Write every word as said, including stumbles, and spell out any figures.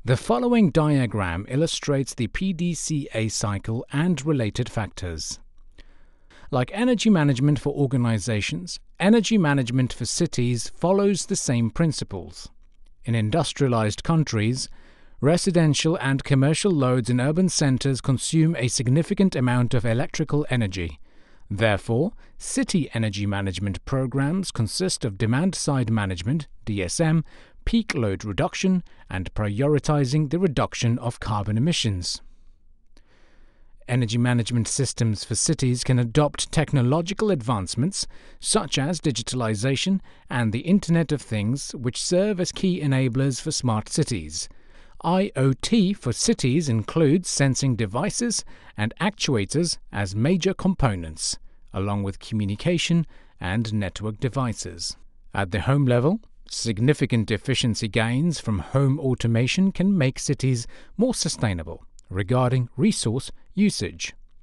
The following diagram illustrates the P D C A cycle and related factors. Like energy management for organizations, energy management for cities follows the same principles. In industrialized countries, residential and commercial loads in urban centers consume a significant amount of electrical energy. Therefore, city energy management programs consist of demand-side management (D S M), peak load reduction, and prioritizing the reduction of carbon emissions. Energy management systems for cities can adopt technological advancements such as digitalization and the Internet of Things, which serve as key enablers for smart cities. I O T for cities includes sensing devices and actuators as major components, along with communication and network devices. At the home level, significant efficiency gains from home automation can make cities more sustainable regarding resource usage.